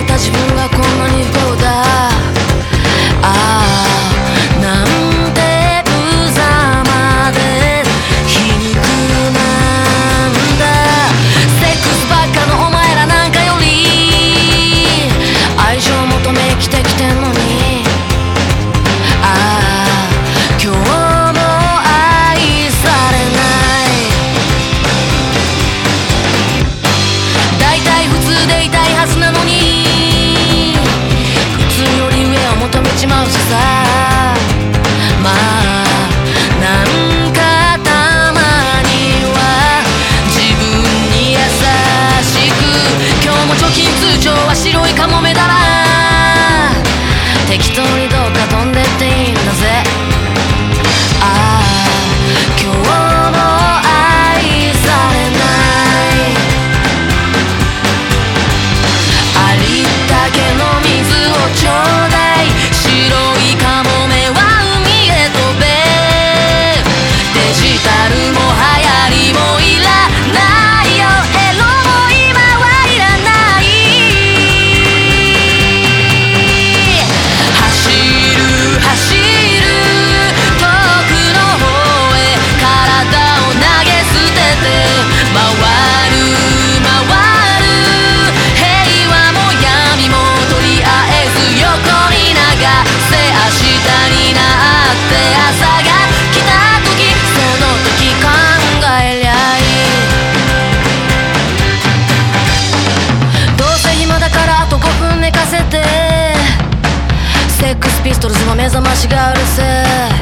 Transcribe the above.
た自分がこんなに不幸だ。ああなんて無様で皮肉なんだ。セックスばっかのお前らなんかより愛情求め生きてきてんのに、ああ今日も愛されない。だいたい普通でいたいはずなのに普通より上を求めちまうしさ。まあなんかたまには自分に優しく、今日も貯金通帳は白いカモメだな。適当にどうか飛んでっていいんだぜ。ああ今日も愛されない。ありったけの水をちょうだい。白いカモメは海へ飛べ。デジタルも流行りもいらないよ。エロも今はいらない。走る走る遠くの方へ体を投げ捨てて回る回る。平和も闇もとりあえず横に流せ。明日になって朝が来た時、その時考えりゃいい。どうせ暇だからあと5分寝かせて。セックスピストルズの目覚ましがうるせえ。